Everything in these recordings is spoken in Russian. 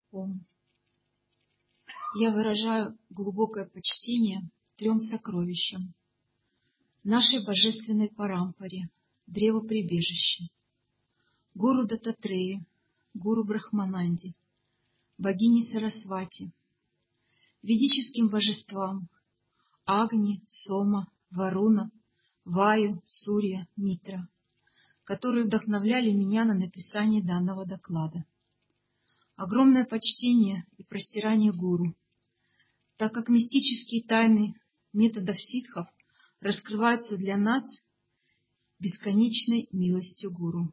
Ом. Я выражаю глубокое почтение трем сокровищам, нашей божественной парампаре, древоприбежище, гуру Даттатреи, гуру Брахмананди, богине Сарасвати, ведическим божествам Агни, Сома, Варуна, Ваю, Сурья, Митра, которые вдохновляли меня на написание данного доклада. Огромное почтение и простирание гуру, так как мистические тайны методов ситхов раскрываются для нас бесконечной милостью гуру.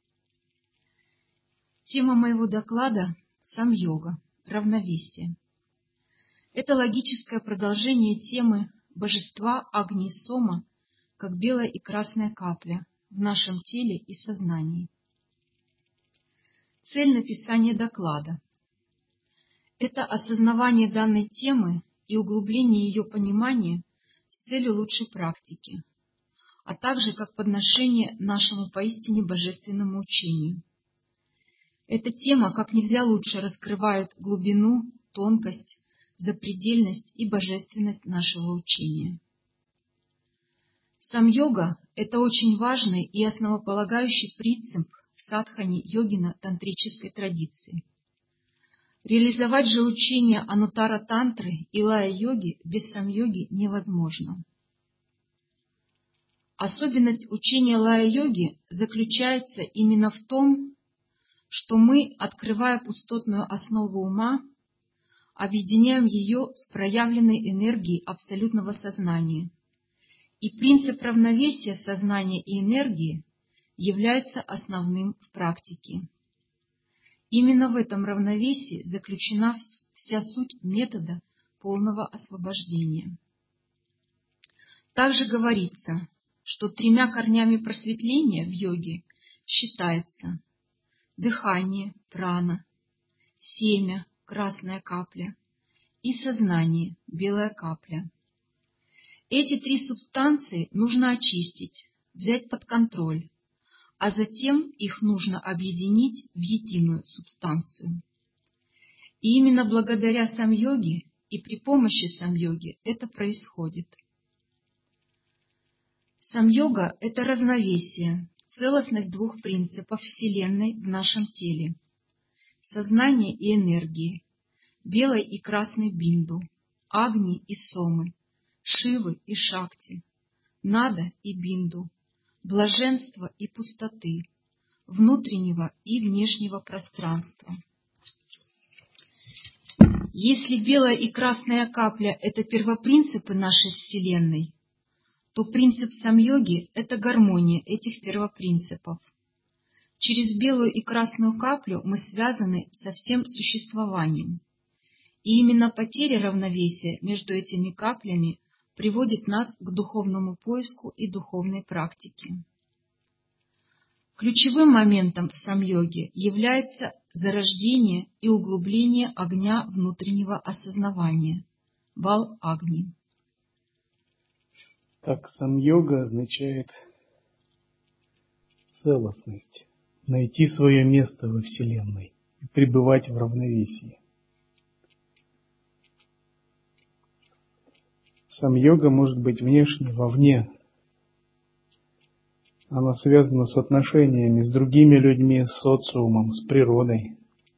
Тема моего доклада — самьога, равновесие. Это логическое продолжение темы божества Агни Сома, как белая и красная капля в нашем теле и сознании. Цель написания доклада — это осознавание данной темы и углубление ее понимания с целью лучшей практики, а также как подношение нашему поистине божественному учению. Эта тема как нельзя лучше раскрывает глубину, тонкость, запредельность и божественность нашего учения. Самьога — это очень важный и основополагающий принцип в садхане йогино-тантрической традиции. Реализовать же учение Анутара-тантры и лая-йоги без самьоги невозможно. Особенность учения лая-йоги заключается именно в том, что мы, открывая пустотную основу ума, объединяем ее с проявленной энергией абсолютного сознания, и принцип равновесия сознания и энергии является основным в практике. Именно в этом равновесии заключена вся суть метода полного освобождения. Также говорится, что 3 корнями просветления в йоге считается дыхание, прана, семя, красная капля, и сознание, белая капля. Эти 3 субстанции нужно очистить, взять под контроль, а затем их нужно объединить в единую субстанцию. И именно благодаря самьоге и при помощи самьоги это происходит. Самьога — это равновесие, целостность 2 принципов Вселенной в нашем теле — сознание и энергии, белой и красной бинду, Агни и Сомы, Шивы и Шакти, Нада и Бинду, блаженства и пустоты, внутреннего и внешнего пространства. Если белая и красная капля — это первопринципы нашей Вселенной, то принцип самьоги — это гармония этих первопринципов. Через белую и красную каплю мы связаны со всем существованием. И именно потеря равновесия между этими каплями приводит нас к духовному поиску и духовной практике. Ключевым моментом в самьоге является зарождение и углубление огня внутреннего осознавания — Бал-Агни. Так, самьога означает целостность, найти свое место во Вселенной и пребывать в равновесии. Самьога может быть внешне, вовне. Она связана с отношениями с другими людьми, с социумом, с природой.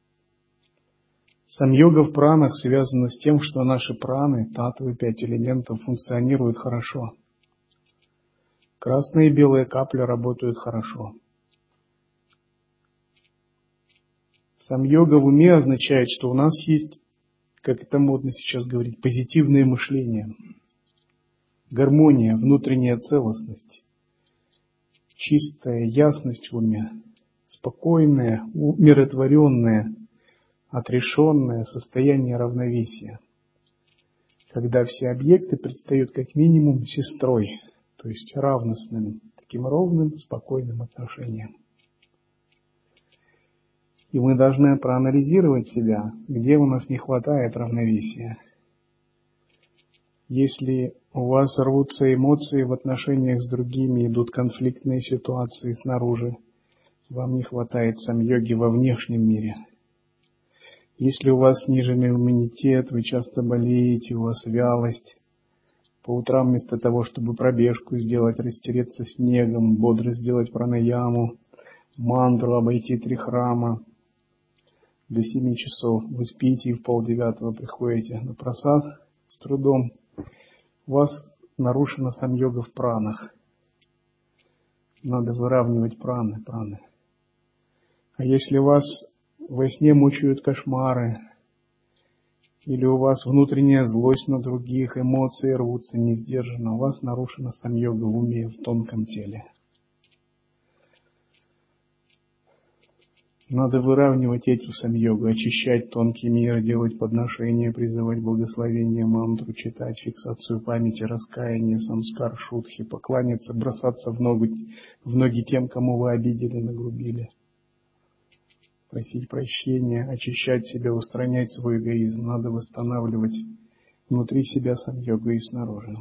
Самьога в пранах связана с тем, что наши праны, татвы, 5 элементов, функционируют хорошо. Красные и белые капли работают хорошо. Самьога в уме означает, что у нас есть, как это модно сейчас говорить, позитивное мышление, гармония, внутренняя целостность, чистая ясность в уме, спокойное, умиротворенное, отрешенное состояние равновесия, когда все объекты предстают как минимум сестрой, то есть равностным, таким ровным, спокойным отношением. И мы должны проанализировать себя, где у нас не хватает равновесия. Если у вас рвутся эмоции в отношениях с другими, идут конфликтные ситуации снаружи, вам не хватает самьоги во внешнем мире. Если у вас сниженный иммунитет, вы часто болеете, у вас вялость, по утрам вместо того, чтобы пробежку сделать, растереться снегом, бодро сделать пранаяму, мантру, обойти 3 храма, до 7 часов вы спите и в 8:30 приходите на прасад с трудом, у вас нарушена самьога в пранах. Надо выравнивать праны. А если вас во сне мучают кошмары, или у вас внутренняя злость на других, эмоции рвутся несдержанно, у вас нарушена самьога в уме, в тонком теле. Надо выравнивать эту самьогу, очищать тонкий мир, делать подношения, призывать благословение, мантру, читать, фиксацию памяти, раскаяние, самскар, шутхи, покланяться, бросаться в ноги тем, кому вы обидели, нагрубили. Просить прощения, очищать себя, устранять свой эгоизм. Надо восстанавливать внутри себя самьогу и снаружи.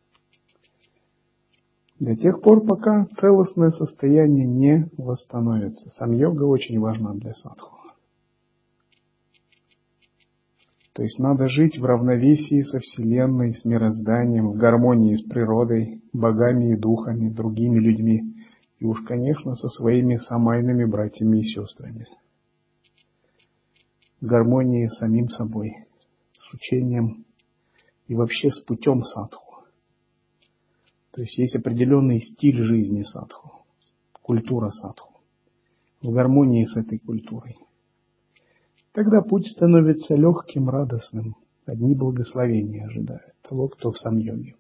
До тех пор, пока целостное состояние не восстановится. Самьога очень важна для садху. То есть надо жить в равновесии со Вселенной, с мирозданием, в гармонии с природой, богами и духами, другими людьми. И уж, конечно, со своими самайными братьями и сестрами. В гармонии с самим собой, с учением и вообще с путем садху. То есть есть определенный стиль жизни садху, культура садху, в гармонии с этой культурой. Тогда путь становится легким, радостным, одни благословения ожидают того, кто в самьоге.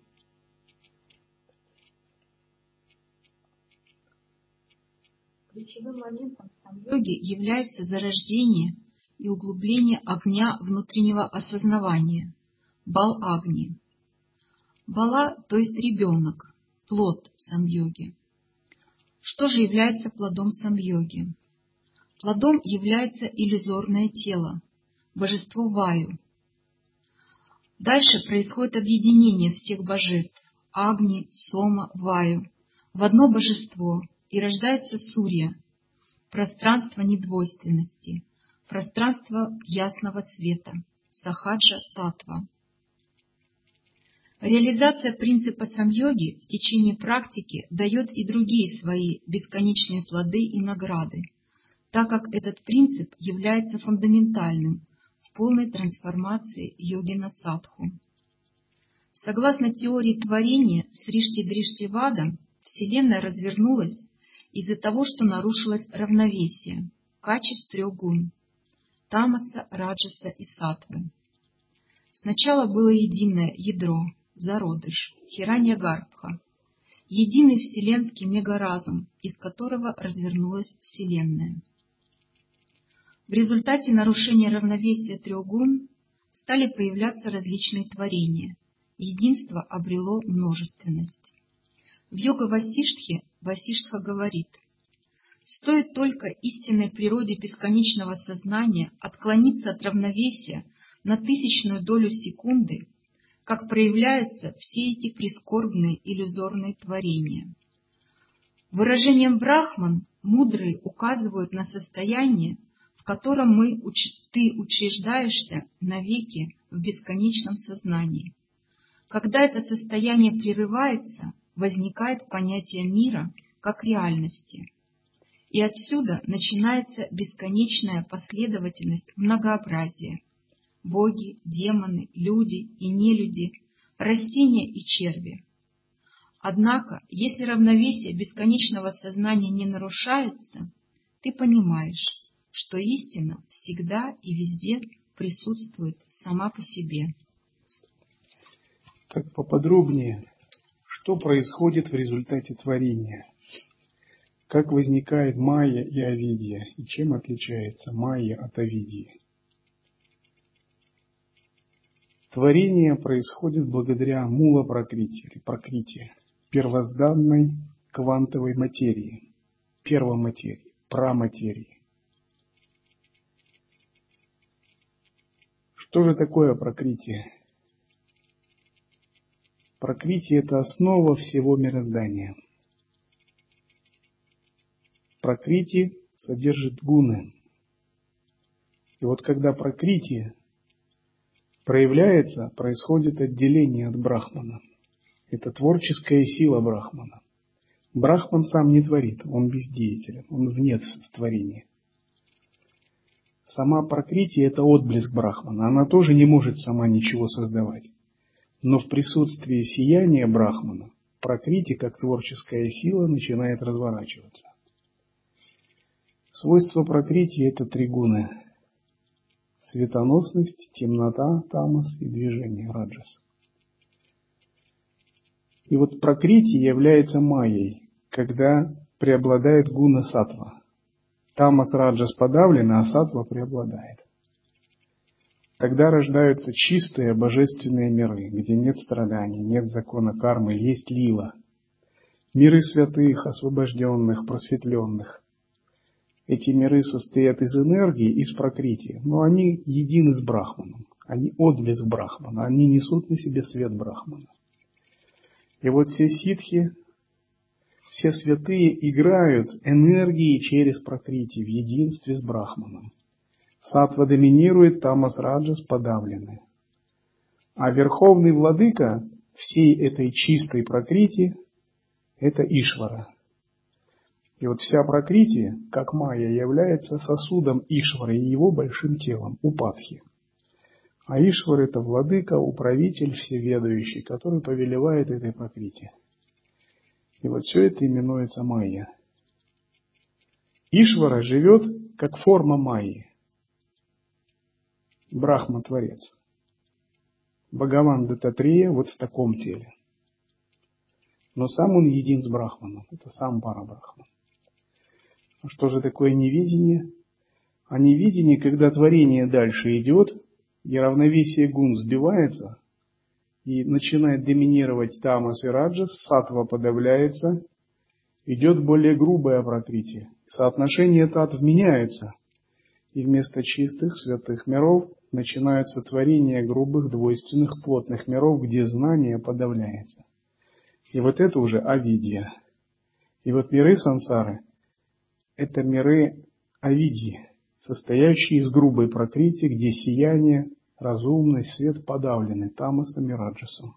Ключевым моментом самьоги является зарождение и углубление огня внутреннего осознавания, бал-агни. Бала, то есть ребенок, плод самьоги. Что же является плодом самьоги? Плодом является иллюзорное тело, божество Ваю. Дальше происходит объединение всех божеств – Агни, Сома, Ваю – в одно божество, и рождается Сурья, пространство недвойственности, пространство ясного света, Сахаджа Татва. Реализация принципа самьоги в течение практики дает и другие свои бесконечные плоды и награды, так как этот принцип является фундаментальным в полной трансформации йогина-садху. Согласно теории творения Сришти-Дриштивада, Вселенная развернулась из-за того, что нарушилось равновесие качеств 3 гун – тамаса, раджаса и саттвы. Сначала было единое ядро, зародыш, Хиранья-гарбха, единый вселенский мегаразум, из которого развернулась Вселенная. В результате нарушения равновесия 3 гун стали появляться различные творения, единство обрело множественность. В йога-васиштхе Васиштха говорит: стоит только истинной природе бесконечного сознания отклониться от равновесия на 1000-ную долю секунды, как проявляются все эти прискорбные иллюзорные творения. Выражением брахман мудрые указывают на состояние, в котором ты учреждаешься навеки в бесконечном сознании. Когда это состояние прерывается, возникает понятие мира как реальности. И отсюда начинается бесконечная последовательность многообразия. Боги, демоны, люди и нелюди, растения и черви. Однако, если равновесие бесконечного сознания не нарушается, ты понимаешь, что истина всегда и везде присутствует сама по себе. Так поподробнее, что происходит в результате творения? Как возникает майя и авидья, и чем отличается майя от авидьи? Творение происходит благодаря мула-пракрити, или пракрити, первозданной квантовой материи, первоматерии, праматерии. Что же такое пракрити? Пракрити – это основа всего мироздания. Пракрити содержит гуны. И вот когда пракрити проявляется, происходит отделение от брахмана. Это творческая сила брахмана. Брахман сам не творит, он бездеятелен, он вне творения. Сама пракрити – это отблеск брахмана, она тоже не может сама ничего создавать. Но в присутствии сияния брахмана пракрити, как творческая сила, начинает разворачиваться. Свойства пракрити – это три гуны: светоносность, темнота, тамас и движение, раджас. И вот пракрити является майей, когда преобладает гуна саттва. Тамас, раджас подавлены, а саттва преобладает. Тогда рождаются чистые божественные миры, где нет страданий, нет закона кармы, есть лила. Миры святых, освобожденных, просветленных. Эти миры состоят из энергии, из пракрити, но они едины с брахманом. Они отблеск брахмана, они несут на себе свет брахмана. И вот все ситхи, все святые играют энергией через пракрити в единстве с брахманом. Саттва доминирует, тамас, раджас подавлены. А верховный владыка всей этой чистой пракрити – это Ишвара. И вот вся пракрити, как майя, является сосудом Ишвары и его большим телом, упадхи. А Ишвар – это владыка, управитель, всеведающий, который повелевает этой пракрити. И вот все это именуется майя. Ишвара живет как форма майи. Брахма – творец. Бхагаван Даттатрея вот в таком теле. Но сам он един с брахманом. Это сам парабрахман. А что же такое невидение? А невидение, когда творение дальше идет, и равновесие гун сбивается, и начинает доминировать тамас и раджас, саттва подавляется, идет более грубое пракрити. Соотношение татв меняется, и вместо чистых, святых миров начинаются творения грубых, двойственных, плотных миров, где знание подавляется. И вот это уже авидья. И вот миры сансары – это миры авидьи, состоящие из грубой пракрити, где сияние, разумность, свет подавлены тамасом и раджасом.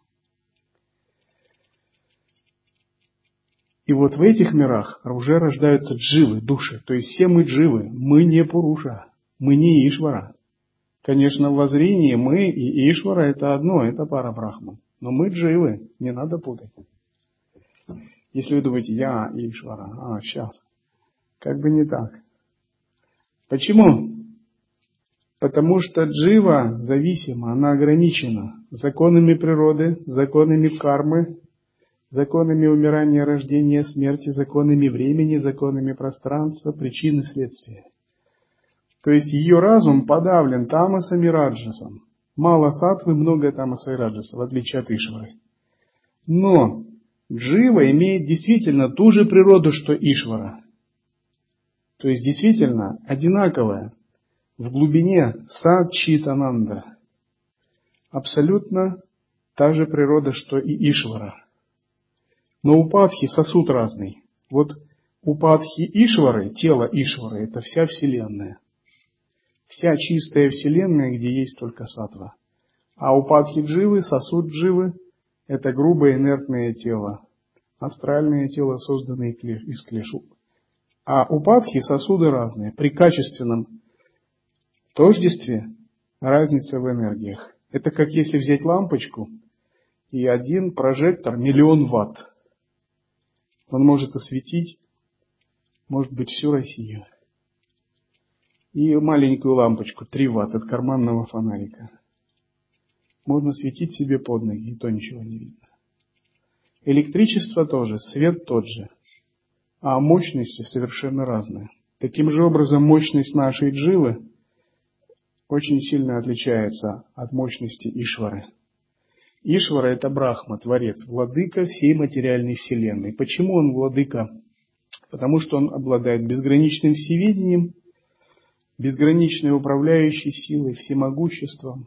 И вот в этих мирах уже рождаются дживы, души. То есть все мы дживы, мы не пуруша, мы не Ишвара. Конечно, в воззрении мы и Ишвара это одно, это парабрахман. Но мы дживы, не надо путать. Если вы думаете, я Ишвара, сейчас. Как бы не так. Почему? Потому что джива зависима, она ограничена законами природы, законами кармы, законами умирания, рождения, смерти, законами времени, законами пространства, причин и следствия. То есть ее разум подавлен тамасом и раджасом. Мало саттвы, много тамаса и раджаса, в отличие от Ишвары. Но джива имеет действительно ту же природу, что Ишвара. То есть действительно одинаковая. В глубине Сат-Чит-Ананда. Абсолютно та же природа, что и Ишвара. Но упадхи сосуд разный. Вот упадхи Ишвары, тело Ишвары, это вся Вселенная. Вся чистая Вселенная, где есть только саттва. А упадхи дживы, сосуд дживы, это грубое инертное тело. Астральное тело, созданное из клеш. А упадхи сосуды разные. При качественном тождестве разница в энергиях. Это как если взять лампочку и один прожектор 1 000 000 ватт. Он может осветить, может быть, всю Россию. И маленькую лампочку 3 ватт от карманного фонарика. Можно светить себе под ноги, и то ничего не видно. Электричество тоже, свет тот же, а мощности совершенно разные. Таким же образом, мощность нашей дживы очень сильно отличается от мощности Ишвары. Ишвара – это Брахма, Творец, владыка всей материальной вселенной. Почему он владыка? Потому что он обладает безграничным всевидением, безграничной управляющей силой, всемогуществом.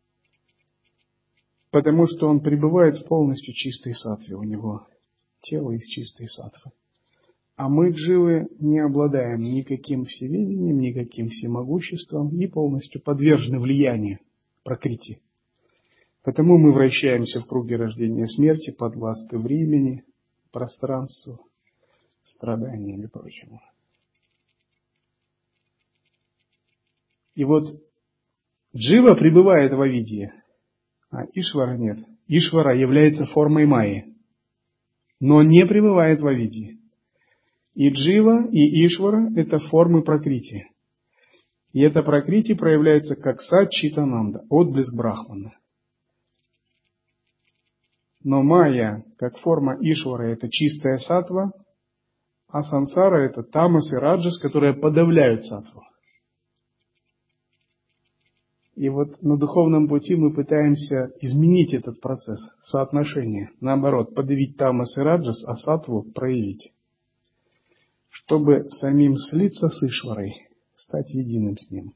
Потому что он пребывает в полностью чистой саттве, у него тело из чистой саттвы. А мы, дживы, не обладаем никаким всеведением, никаким всемогуществом и полностью подвержены влиянию пракрити. Потому мы вращаемся в круге рождения и смерти, подвластны времени, пространству, страданиям и прочему. И вот джива пребывает в авидье, а Ишвара нет. Ишвара является формой майи, но не пребывает в авидье. И джива, и Ишвара – это формы пракрити. И эта пракрити проявляется как сат читананда, отблеск брахмана. Но майя, как форма Ишвара, это чистая саттва, а сансара это тамас и раджас, которые подавляют саттву. И вот на духовном пути мы пытаемся изменить этот процесс соотношения. Наоборот, подавить тамас и раджас, а саттву проявить. Чтобы самим слиться с Ишварой, стать единым с ним.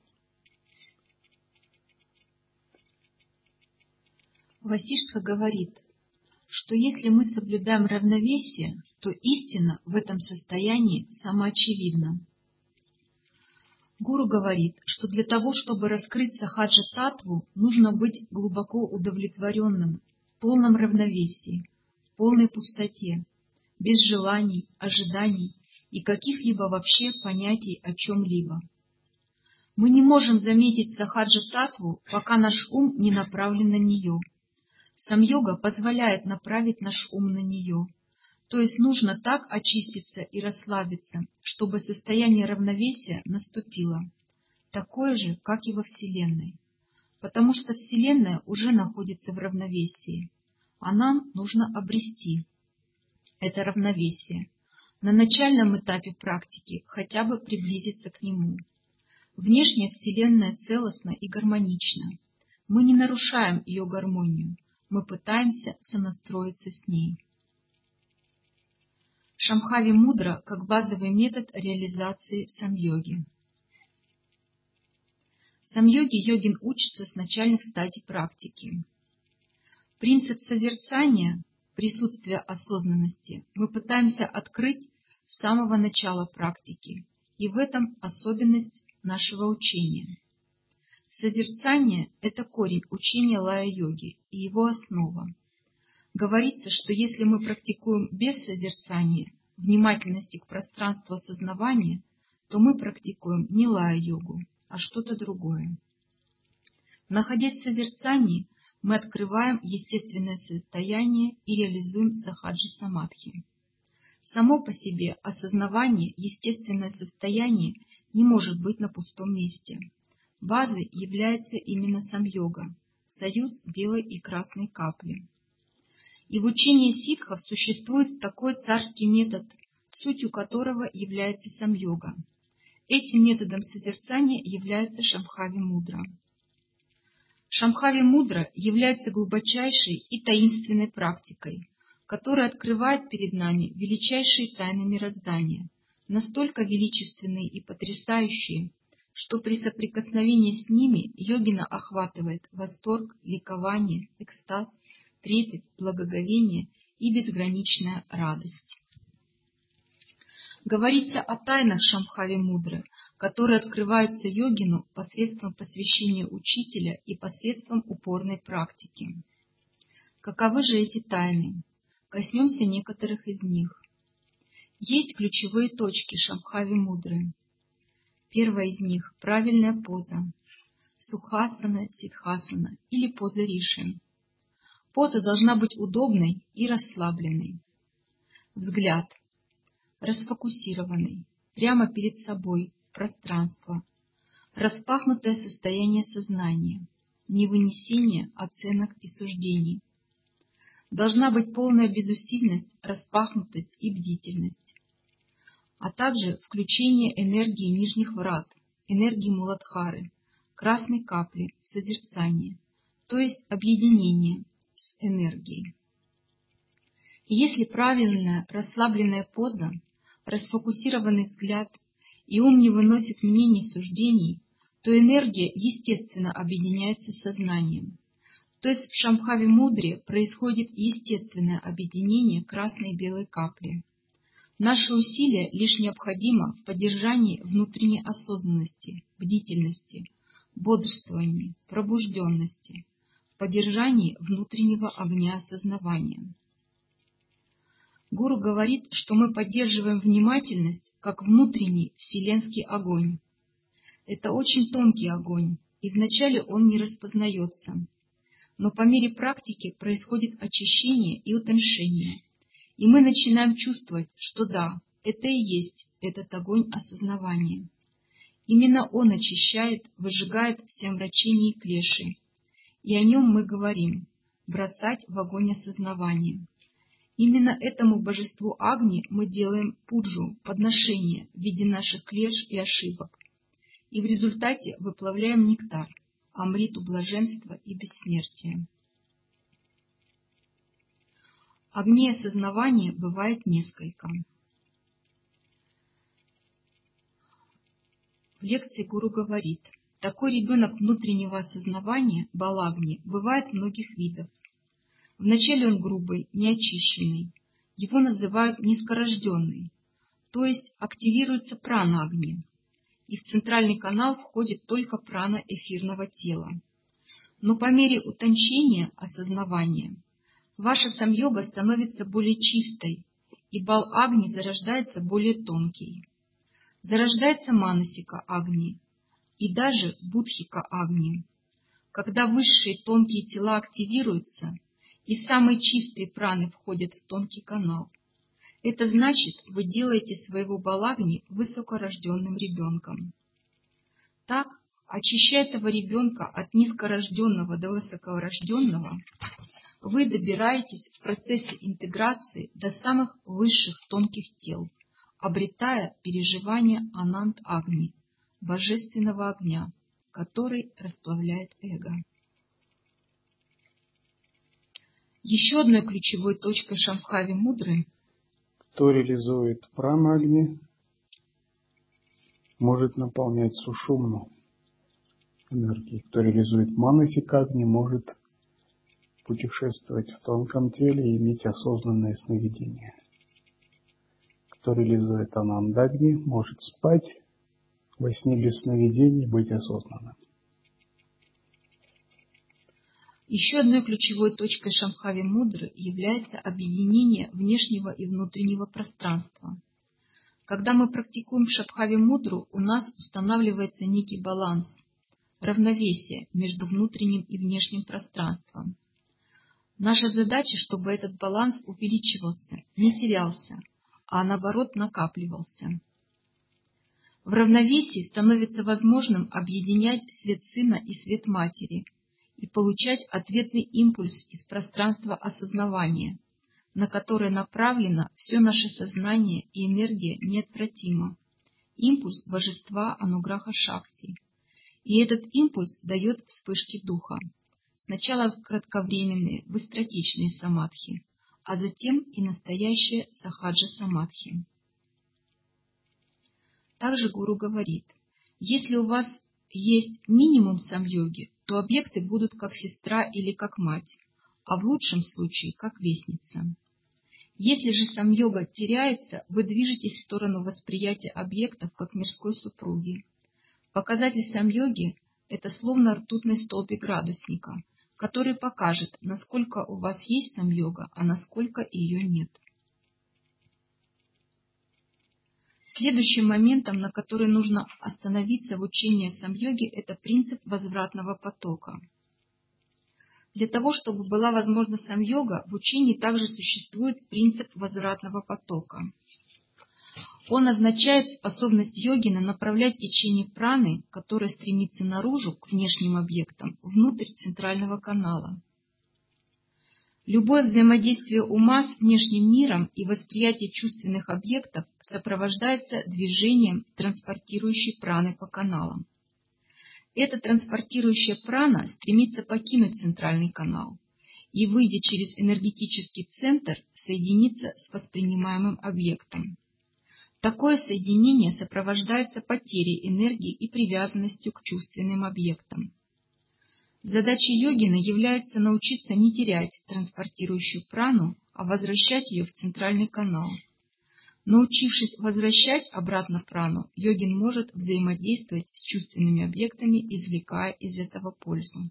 Васиштха говорит, что если мы соблюдаем равновесие, то истина в этом состоянии самоочевидна. Гуру говорит, что для того, чтобы раскрыть сахаджа-татву, нужно быть глубоко удовлетворенным, в полном равновесии, в полной пустоте, без желаний, ожиданий и каких-либо вообще понятий о чем-либо. Мы не можем заметить сахаджа-татву, пока наш ум не направлен на нее. Сам-йога позволяет направить наш ум на нее. То есть нужно так очиститься и расслабиться, чтобы состояние равновесия наступило, такое же, как и во Вселенной. Потому что Вселенная уже находится в равновесии, а нам нужно обрести это равновесие, на начальном этапе практики хотя бы приблизиться к нему. Внешняя Вселенная целостна и гармонична. Мы не нарушаем ее гармонию, мы пытаемся сонастроиться с ней. Шамбхави мудра как базовый метод реализации сам-йоги. В сам-йоге йогин учится с начальных стадий практики. Принцип созерцания, присутствие осознанности, мы пытаемся открыть с самого начала практики, и в этом особенность нашего учения. Созерцание – это корень учения лая-йоги и его основа. Говорится, что если мы практикуем без созерцания, внимательности к пространству осознавания, то мы практикуем не лая-йогу, а что-то другое. Находясь в созерцании, мы открываем естественное состояние и реализуем сахаджи-самадхи. Само по себе осознавание, естественное состояние не может быть на пустом месте. Базой является именно сам-йога, союз белой и красной капли. И в учении ситхов существует такой царский метод, сутью которого является сам-йога. Этим методом созерцания является Шамбхави мудра. Шамбхави мудра является глубочайшей и таинственной практикой, которая открывает перед нами величайшие тайны мироздания, настолько величественные и потрясающие, что при соприкосновении с ними йогина охватывает восторг, ликование, экстаз, трепет, благоговение и безграничная радость. Говорится о тайнах Шамбхави мудры, которые открываются йогину посредством посвящения учителя и посредством упорной практики. Каковы же эти тайны? Коснемся некоторых из них. Есть ключевые точки Шамбхави мудры. Первая из них – правильная поза – сукхасана, сидхасана или поза риши. Поза должна быть удобной и расслабленной. Взгляд расфокусированный, прямо перед собой, в пространство. Распахнутое состояние сознания, не вынесение оценок и суждений. Должна быть полная безусильность, распахнутость и бдительность, а также включение энергии нижних врат, энергии Муладхары, красной капли в созерцание, то есть объединение с энергией. И если правильная расслабленная поза, расфокусированный взгляд и ум не выносит мнений и суждений, то энергия естественно объединяется с сознанием. То есть в Шамбхави мудре происходит естественное объединение красной и белой капли. Наше усилие лишь необходимо в поддержании внутренней осознанности, бдительности, бодрствовании, пробужденности, в поддержании внутреннего огня осознавания. Гуру говорит, что мы поддерживаем внимательность как внутренний вселенский огонь. Это очень тонкий огонь, и вначале он не распознается. Но по мере практики происходит очищение и утоншение, и мы начинаем чувствовать, что да, это и есть этот огонь осознавания. Именно он очищает, выжигает все омрачения и клеши, и о нем мы говорим — бросать в огонь осознавания. Именно этому божеству Агни мы делаем пуджу, подношение в виде наших клеш и ошибок, и в результате выплавляем нектар, амриту блаженства и бессмертия. Огней осознавания бывает несколько. В лекции гуру говорит, такой ребенок внутреннего осознавания, балагни, бывает многих видов. Вначале он грубый, неочищенный, его называют низкорожденный, то есть активируется прана Агни, и в центральный канал входит только прана эфирного тела. Но по мере утончения осознавания ваша самьога становится более чистой, и бал Агни зарождается более тонкий. Зарождается манасика Агни и даже будхика Агни. Когда высшие тонкие тела активируются, и самые чистые праны входят в тонкий канал, это значит, вы делаете своего балагни высокорожденным ребенком. Так, очищая этого ребенка от низкорожденного до высокорожденного, вы добираетесь в процессе интеграции до самых высших тонких тел, обретая переживание Ананд-Агни, божественного огня, который расплавляет эго. Еще одной ключевой точкой Шамбхави Мудры, кто реализует прана-агни, может наполнять сушумну энергией. Кто реализует манасика-агни, может путешествовать в тонком теле и иметь осознанное сновидение. Кто реализует анандагни, может спать во сне без сновидений, быть осознанным. еще одной ключевой точкой Шамбхави Мудры является объединение внешнего и внутреннего пространства. Когда мы практикуем Шамбхави Мудру, у нас устанавливается некий баланс, равновесие между внутренним и внешним пространством. Наша задача, чтобы этот баланс увеличивался, не терялся, а наоборот накапливался. В равновесии становится возможным объединять свет Сына и свет Матери и получать ответный импульс из пространства осознавания, на которое направлено все наше сознание и энергия неотвратимо, импульс божества Ануграха Шакти. И этот импульс дает вспышки духа. Сначала кратковременные, быстротечные самадхи, а затем и настоящие сахаджа самадхи. Также гуру говорит, если у вас есть минимум самьоги, то объекты будут как сестра или как мать, а в лучшем случае как вестница. Если же самьога теряется, вы движетесь в сторону восприятия объектов как мирской супруги. Показатель самьоги – это словно ртутный столбик градусника, который покажет, насколько у вас есть самьога, а насколько ее нет. Следующим моментом, на который нужно остановиться в учении самьоги, это принцип возвратного потока. Для того, чтобы была возможна самьога, в учении также существует принцип возвратного потока. Он означает способность йогина направлять течение праны, которое стремится наружу, к внешним объектам, внутрь центрального канала. Любое взаимодействие ума с внешним миром и восприятие чувственных объектов сопровождается движением транспортирующей праны по каналам. Эта транспортирующая прана стремится покинуть центральный канал и, выйдя через энергетический центр, соединиться с воспринимаемым объектом. Такое соединение сопровождается потерей энергии и привязанностью к чувственным объектам. Задачей йогина является научиться не терять транспортирующую прану, а возвращать ее в центральный канал. Научившись возвращать обратно прану, йогин может взаимодействовать с чувственными объектами, извлекая из этого пользу.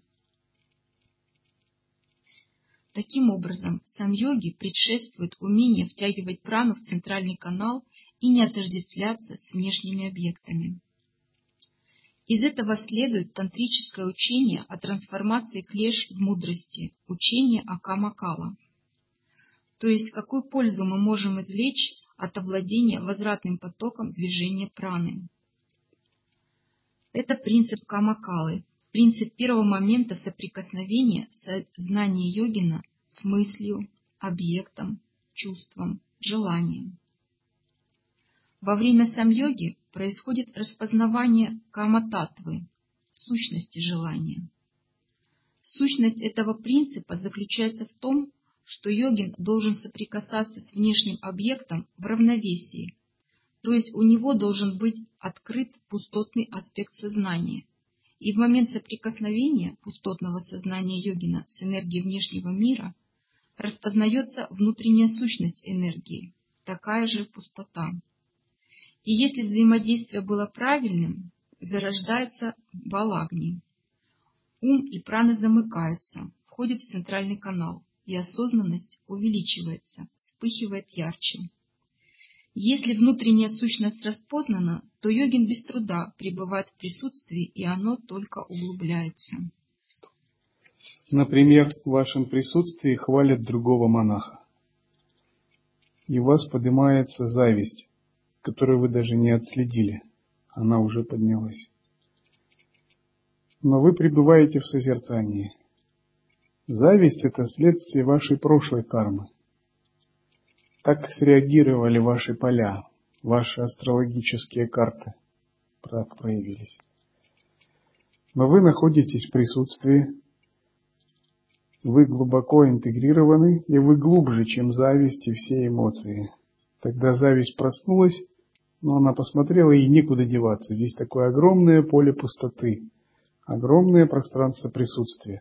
Таким образом, самьоги предшествует умение втягивать прану в центральный канал и не отождествляться с внешними объектами. Из этого следует тантрическое учение о трансформации клеш в мудрости, учение о камакала. То есть, какую пользу мы можем извлечь от овладения возвратным потоком движения праны. Это принцип камакалы, принцип первого момента соприкосновения сознания йогина с мыслью, объектом, чувством, желанием. Во время самьоги происходит распознавание кама-татвы, сущности желания. Сущность этого принципа заключается в том, что йогин должен соприкасаться с внешним объектом в равновесии, то есть у него должен быть открыт пустотный аспект сознания, и в момент соприкосновения пустотного сознания йогина с энергией внешнего мира распознается внутренняя сущность энергии, такая же пустота. И если взаимодействие было правильным, зарождается балагни. Ум и прана замыкаются, входят в центральный канал, и осознанность увеличивается, вспыхивает ярче. Если внутренняя сущность распознана, то йогин без труда пребывает в присутствии, и оно только углубляется. Например, в вашем присутствии хвалят другого монаха, и у вас поднимается зависть, которую вы даже не отследили, она уже поднялась. Но вы пребываете в созерцании. Зависть – это следствие вашей прошлой кармы. Так среагировали ваши поля, ваши астрологические карты, так проявились. Но вы находитесь в присутствии, вы глубоко интегрированы, и вы глубже, чем зависть и все эмоции. Тогда зависть проснулась, но она посмотрела, и некуда деваться. Здесь такое огромное поле пустоты, огромное пространство присутствия.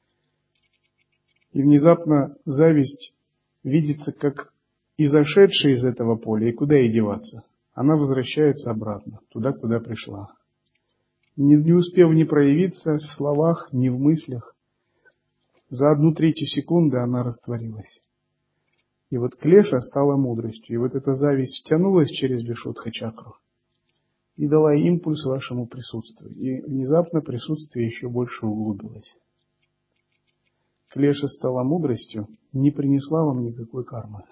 И внезапно зависть видится как изошедшая из этого поля, и куда ей деваться? Она возвращается обратно, туда, куда пришла. Не успев ни проявиться в словах, ни в мыслях, за 1/3 секунды она растворилась. И вот клеша стала мудростью, и вот эта зависть втянулась через вишудха-чакру и дала импульс вашему присутствию. И внезапно присутствие еще больше углубилось. Клеша стала мудростью, не принесла вам никакой кармы.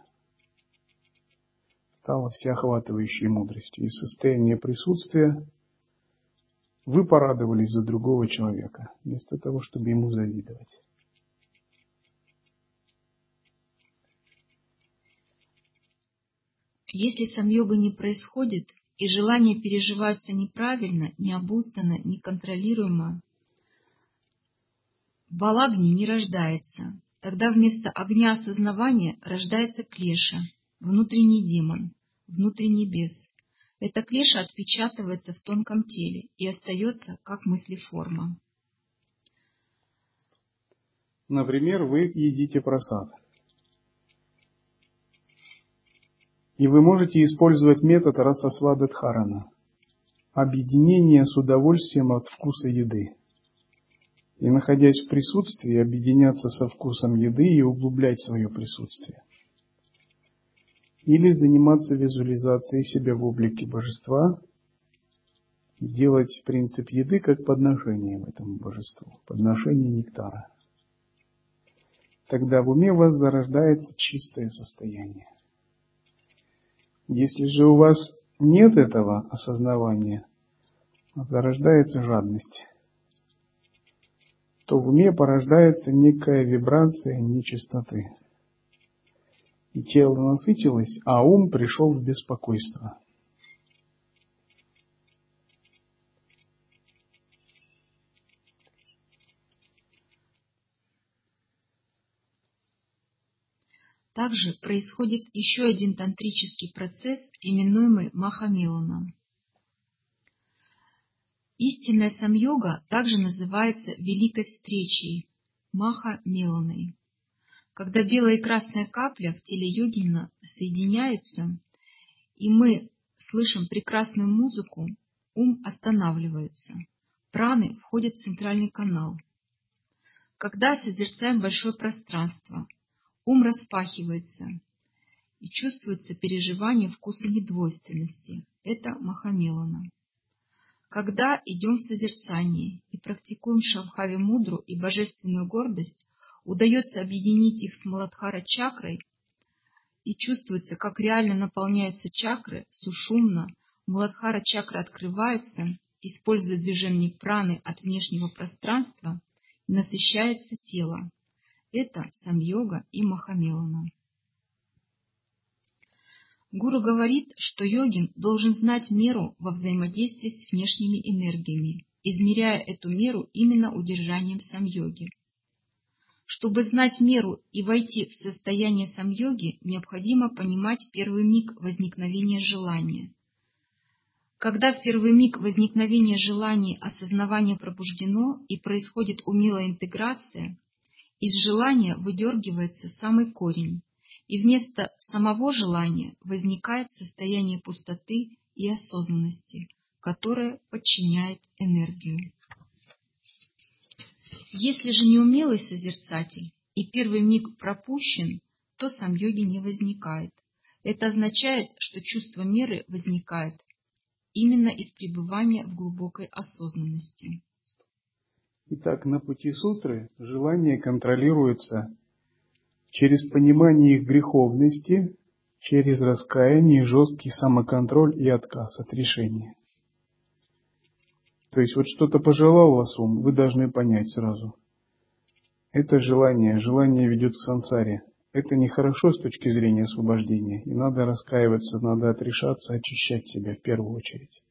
Стала всеохватывающей мудростью. Из состояния присутствия вы порадовались за другого человека, вместо того, чтобы ему завидовать. Если самьога не происходит, и желания переживаются неправильно, необузданно, неконтролируемо, балагни не рождается. Тогда вместо огня осознавания рождается клеша, внутренний демон, внутренний бес. Эта клеша отпечатывается в тонком теле и остается как мыслеформа. Например, вы едите прасад. И вы можете использовать метод расасвада дхарана, объединение с удовольствием от вкуса еды. И, находясь в присутствии, объединяться со вкусом еды и углублять свое присутствие. Или заниматься визуализацией себя в облике божества и делать принцип еды как подношение этому божеству, подношение нектара. Тогда в уме у вас зарождается чистое состояние. Если же у вас нет этого осознавания, зарождается жадность, то в уме порождается некая вибрация нечистоты. И тело насытилось, а ум пришел в беспокойство. Также происходит еще один тантрический процесс, именуемый махамиланом. Истинная самьога также называется великой встречей, маха-миланой. Когда белая и красная капля в теле йогина соединяются, и мы слышим прекрасную музыку, ум останавливается. Праны входят в центральный канал. Когда созерцаем большое пространство, ум распахивается, и чувствуется переживание вкуса недвойственности. Это Махамелана. Когда идем в созерцание и практикуем Шабхави мудру и божественную гордость, удается объединить их с Муладхара чакрой, и чувствуется, как реально наполняются чакры, сушумна, Муладхара чакра открывается, используя движение праны от внешнего пространства, и насыщается тело. Это Самьога и Махамелана. Гуру говорит, что йогин должен знать меру во взаимодействии с внешними энергиями, измеряя эту меру именно удержанием самьоги. Чтобы знать меру и войти в состояние самьоги, необходимо понимать первый миг возникновения желания. Когда в первый миг возникновения желания осознавание пробуждено и происходит умелая интеграция, из желания выдергивается самый корень, и вместо самого желания возникает состояние пустоты и осознанности, которое подчиняет энергию. Если же неумелый созерцатель и первый миг пропущен, то самьоги не возникает. Это означает, что чувство меры возникает именно из пребывания в глубокой осознанности. Итак, на пути сутры желание контролируется через понимание их греховности, через раскаяние, жесткий самоконтроль и отказ от решения. То есть вот что-то пожелал вас ум, вы должны понять сразу. Это желание ведет к сансаре. Это нехорошо с точки зрения освобождения. И надо раскаиваться, надо отрешаться, очищать себя в первую очередь.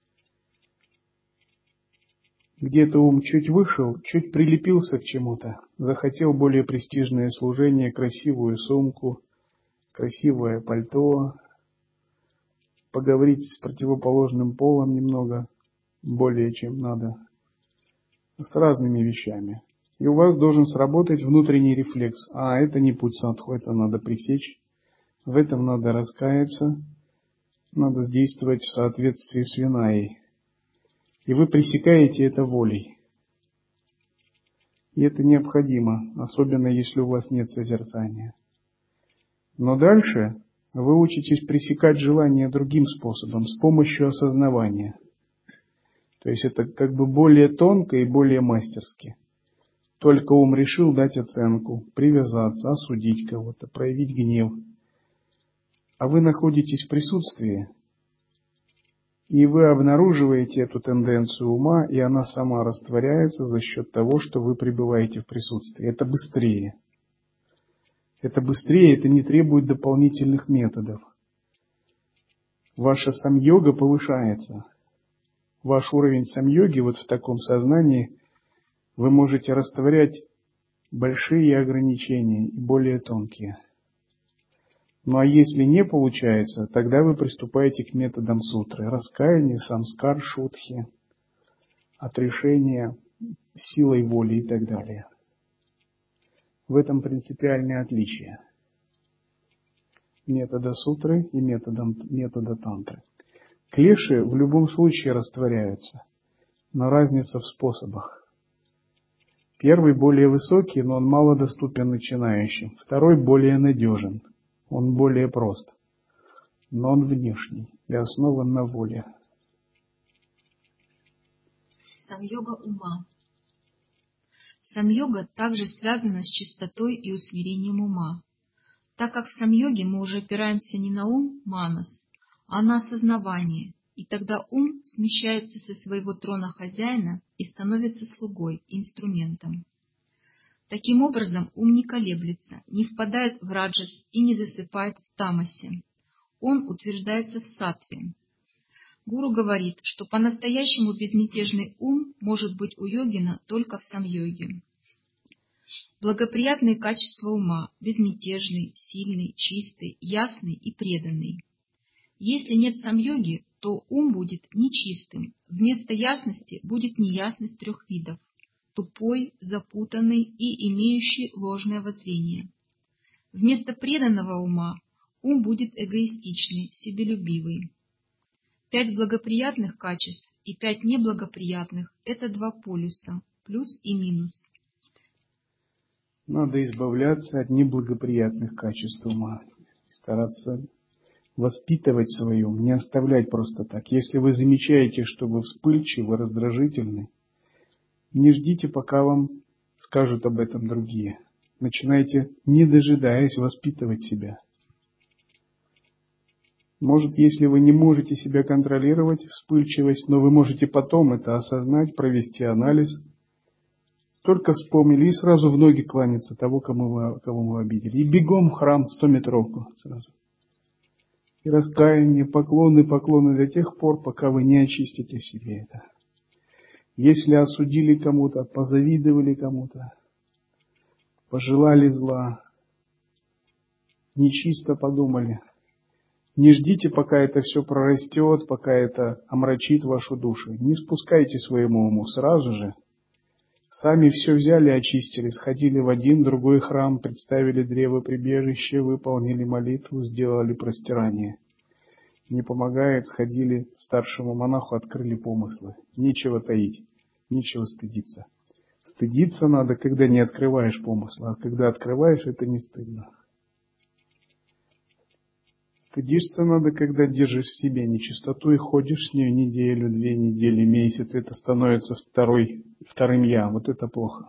Где-то ум чуть вышел, чуть прилепился к чему-то, захотел более престижное служение, красивую сумку, красивое пальто, поговорить с противоположным полом немного, более чем надо, с разными вещами. И у вас должен сработать внутренний рефлекс. Это не путь садху, это надо пресечь, в этом надо раскаяться, надо действовать в соответствии с винаей. И вы пресекаете это волей. И это необходимо, особенно если у вас нет созерцания. Но дальше вы учитесь пресекать желание другим способом, с помощью осознавания. То есть это как бы более тонко и более мастерски. Только ум решил дать оценку, привязаться, осудить кого-то, проявить гнев. А вы находитесь в присутствии, и вы обнаруживаете эту тенденцию ума, и она сама растворяется за счет того, что вы пребываете в присутствии. Это быстрее. Это не требует дополнительных методов. Ваша самьога повышается. Ваш уровень самьоги вот в таком сознании вы можете растворять большие ограничения и более тонкие. Ну а если не получается, тогда вы приступаете к методам сутры. Раскаяние, самскар, шутхи, отрешение, силой воли и так далее. В этом принципиальное отличие метода сутры и метода тантры. Клеши в любом случае растворяются, но разница в способах. Первый более высокий, но он мало доступен начинающим. Второй более надежен. Он более прост, но он внешний и основан на воле. Самьога ума. Самьога также связана с чистотой и усмирением ума, так как в самьоге мы уже опираемся не на ум, манас, а на осознавание, и тогда ум смещается со своего трона хозяина и становится слугой, инструментом. Таким образом, ум не колеблется, не впадает в раджас и не засыпает в тамасе. Он утверждается в саттве. Гуру говорит, что по-настоящему безмятежный ум может быть у йогина только в самьоге. Благоприятные качества ума – безмятежный, сильный, чистый, ясный и преданный. Если нет самьоги, то ум будет нечистым, вместо ясности будет неясность трех видов: тупой, запутанный и имеющий ложное воззрение. Вместо преданного ума ум будет эгоистичный, себелюбивый. 5 благоприятных качеств и 5 неблагоприятных – это 2 полюса, плюс и минус. Надо избавляться от неблагоприятных качеств ума, стараться воспитывать свое ум, не оставлять просто так. Если вы замечаете, что вы вспыльчивы, раздражительны, не ждите, пока вам скажут об этом другие. Начинайте, не дожидаясь, воспитывать себя. Может, если вы не можете себя контролировать, вспыльчивость, но вы можете потом это осознать, провести анализ, только вспомнили и сразу в ноги кланяться того, кого вы обидели. И бегом в храм 100-метровку сразу. И раскаяние, поклоны до тех пор, пока вы не очистите в себе это. Если осудили кому-то, позавидовали кому-то, пожелали зла, нечисто подумали, не ждите, пока это все прорастет, пока это омрачит вашу душу. Не спускайте своему уму сразу же. Сами все взяли, очистили, сходили в один, другой храм, представили древо прибежище, выполнили молитву, сделали простирание. Не помогает, сходили к старшему монаху, открыли помыслы. Нечего таить, нечего стыдиться. Стыдиться надо, когда не открываешь помысла, а когда открываешь, это не стыдно. Стыдишься надо, когда держишь в себе нечистоту и ходишь с ней неделю, 2 недели, месяц. Это становится вторым «я». Вот это плохо.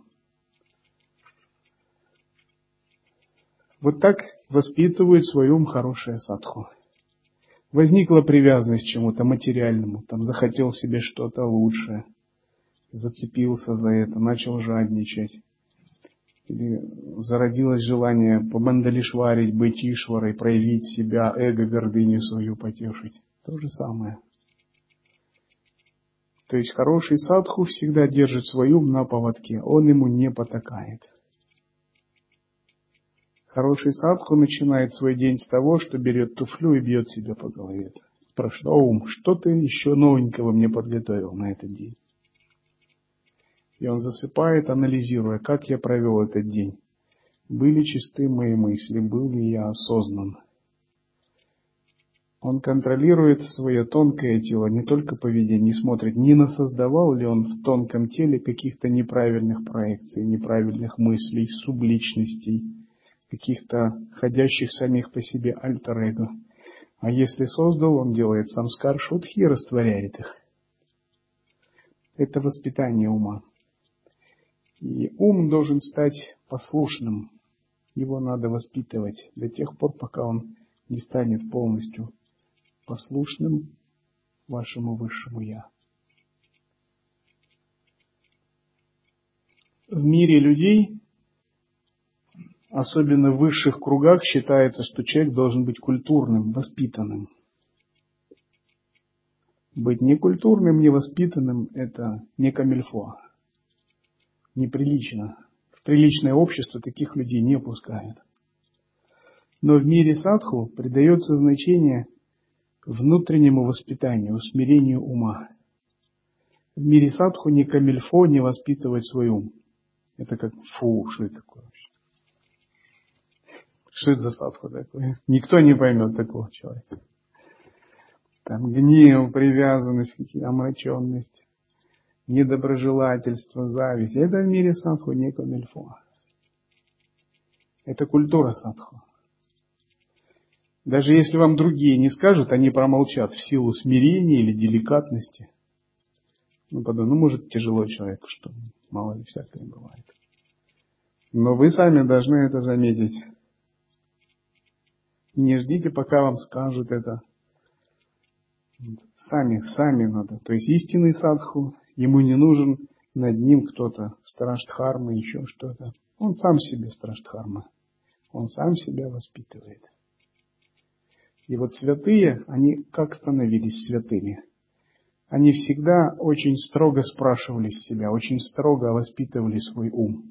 Вот так воспитывает свой ум хорошая садху. Возникла привязанность к чему-то материальному, там захотел себе что-то лучшее, зацепился за это, начал жадничать. Или зародилось желание побандалишварить, быть ишварой, проявить себя, эго, гордыню свою потешить. То же самое. То есть хороший садху всегда держит свой ум на поводке, он ему не потакает. Хороший садху начинает свой день с того, что берет туфлю и бьет себя по голове. Спрашивает: «О, ум, что ты еще новенького мне подготовил на этот день?» И он засыпает, анализируя, как я провел этот день. Были чисты мои мысли, был ли я осознан. Он контролирует свое тонкое тело, не только поведение, и смотрит, не насоздавал ли он в тонком теле каких-то неправильных проекций, неправильных мыслей, субличностей, каких-то ходящих самих по себе альтер-эго. А если создал, он делает самскар шудхи и растворяет их. Это воспитание ума. И ум должен стать послушным. Его надо воспитывать до тех пор, пока он не станет полностью послушным вашему высшему Я. В мире людей, особенно в высших кругах, считается, что человек должен быть культурным, воспитанным. Быть некультурным, невоспитанным – это не камильфо. Неприлично. В приличное общество таких людей не пускают. Но в мире садху придается значение внутреннему воспитанию, усмирению ума. В мире садху не камильфо не воспитывать свой ум. Это как что это такое вообще? Что это за садху такое? Никто не поймет такого человека. Там гнев, привязанность, омраченность, недоброжелательство, зависть. Это в мире садху не камильфо. Это культура садху. Даже если вам другие не скажут, они промолчат в силу смирения или деликатности. Может, тяжело человеку, что мало ли всякое бывает. Но вы сами должны это заметить. Не ждите, пока вам скажут это. Сами надо. То есть истинный садху, ему не нужен над ним кто-то, страштхарма, еще что-то. Он сам себе страштхарма. Он сам себя воспитывает. И вот святые, они как становились святыми? Они всегда очень строго спрашивали себя, очень строго воспитывали свой ум.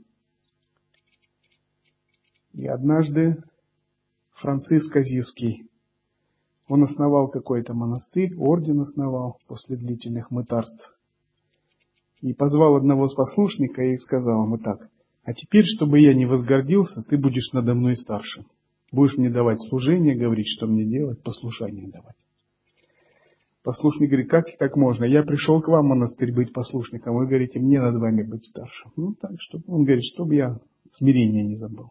И однажды Франциск Азизский, он основал какой-то монастырь, орден основал после длительных мытарств. И позвал одного из послушника и сказал ему так: «А теперь, чтобы я не возгордился, ты будешь надо мной старшим». Будешь мне давать служение, говорить, что мне делать, послушание давать. Послушник говорит, как так можно? Я пришел к вам в монастырь быть послушником, вы говорите, мне над вами быть старшим. Ну так, чтобы он говорит, чтобы я смирение не забыл.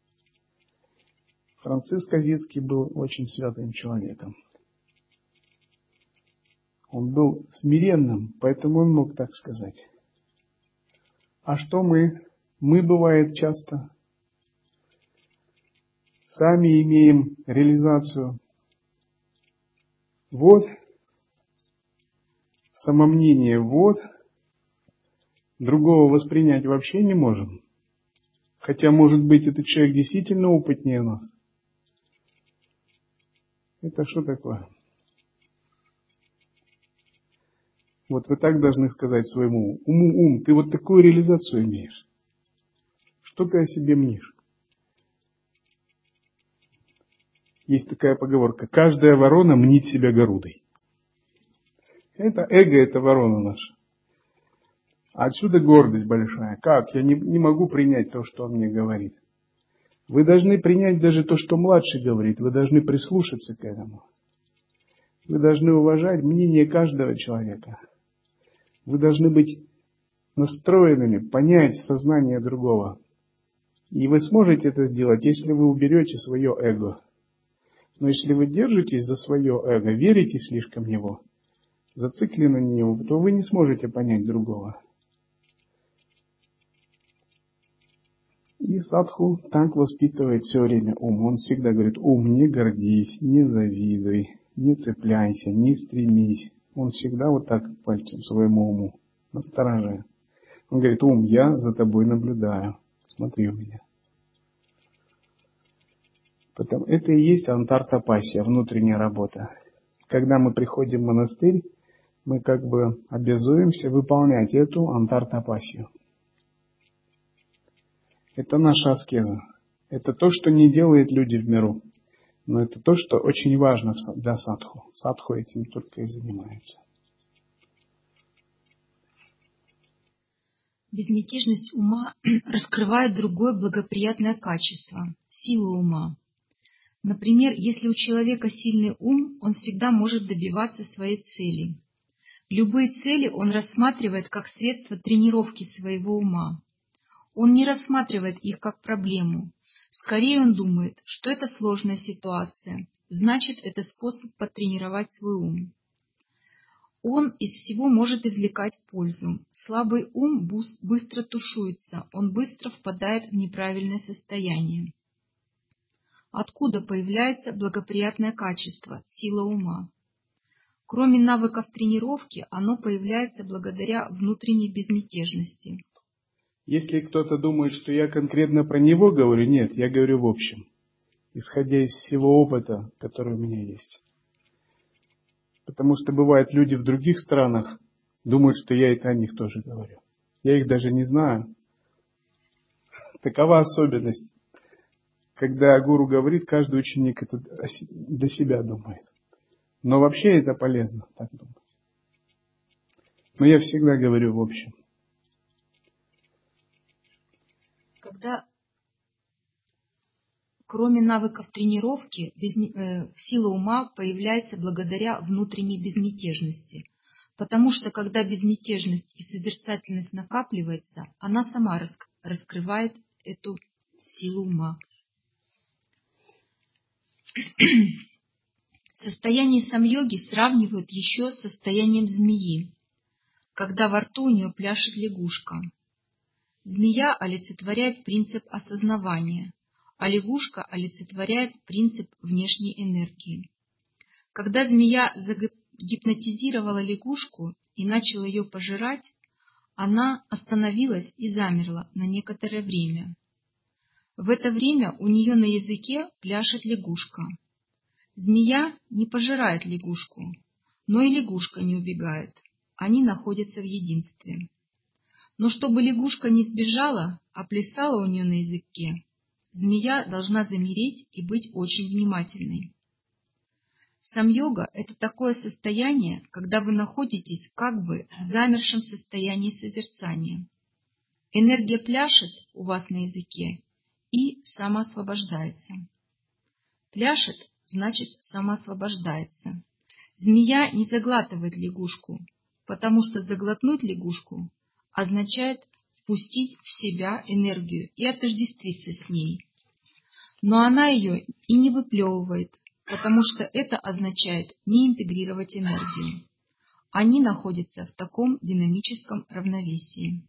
Франциск Азийский был очень святым человеком. Он был смиренным, поэтому он мог так сказать. А что мы? Мы, бывает, часто сами имеем реализацию. Вот, самомнение, вот, другого воспринять вообще не можем. Хотя, может быть, этот человек действительно опытнее нас. Это что такое? Вот вы так должны сказать своему уму, ты вот такую реализацию имеешь. Что ты о себе мнишь? Есть такая поговорка, каждая ворона мнит себя горудой. Это эго, это ворона наша. А отсюда гордость большая. Как? Я не могу принять то, что он мне говорит. Вы должны принять даже то, что младший говорит. Вы должны прислушаться к этому. Вы должны уважать мнение каждого человека. Вы должны быть настроенными, понять сознание другого. И вы сможете это сделать, если вы уберете свое эго. Но если вы держитесь за свое эго, верите слишком в него, зациклены на него, то вы не сможете понять другого. И садху так воспитывает все время ум. Он всегда говорит, ум, не гордись, не завидуй, не цепляйся, не стремись. Он всегда вот так пальцем своему уму настороже. Он говорит, ум, я за тобой наблюдаю, смотри у меня. Потом, это и есть антартапасия, внутренняя работа. Когда мы приходим в монастырь, мы как бы обязуемся выполнять эту антартапасию. Это наша аскеза. Это то, что не делают люди в миру. Но это то, что очень важно для садху. Садху этим только и занимается. Безмятежность ума раскрывает другое благоприятное качество – силу ума. Например, если у человека сильный ум, он всегда может добиваться своей цели. Любые цели он рассматривает как средство тренировки своего ума. Он не рассматривает их как проблему. Скорее он думает, что это сложная ситуация, значит, это способ потренировать свой ум. Он из всего может извлекать пользу. Слабый ум быстро тушуется, он быстро впадает в неправильное состояние. Откуда появляется благоприятное качество, сила ума? Кроме навыков тренировки, оно появляется благодаря внутренней безмятежности. Если кто-то думает, что я конкретно про него говорю, нет, я говорю в общем, исходя из всего опыта, который у меня есть. Потому что бывает, люди в других странах думают, что я это о них тоже говорю. Я их даже не знаю. Такова особенность. Когда гуру говорит, каждый ученик это для себя думает. Но вообще это полезно, так думать. Но я всегда говорю в общем. Когда, кроме навыков тренировки, сила ума появляется благодаря внутренней безмятежности. Потому что, когда безмятежность и созерцательность накапливается, она сама раскрывает эту силу ума. Состояние самьоги сравнивают еще с состоянием змеи, когда во рту у нее пляшет лягушка. Змея олицетворяет принцип осознавания, а лягушка олицетворяет принцип внешней энергии. Когда змея загипнотизировала лягушку и начала ее пожирать, она остановилась и замерла на некоторое время. В это время у нее на языке пляшет лягушка. Змея не пожирает лягушку, но и лягушка не убегает. Они находятся в единстве. Но чтобы лягушка не сбежала, а плясала у нее на языке, змея должна замереть и быть очень внимательной. Самьога – это такое состояние, когда вы находитесь как бы в замершем состоянии созерцания. Энергия пляшет у вас на языке и самоосвобождается. Пляшет, значит, самоосвобождается. Змея не заглатывает лягушку, потому что заглотнуть лягушку означает впустить в себя энергию и отождествиться с ней. Но она ее и не выплевывает, потому что это означает не интегрировать энергию. Они находятся в таком динамическом равновесии.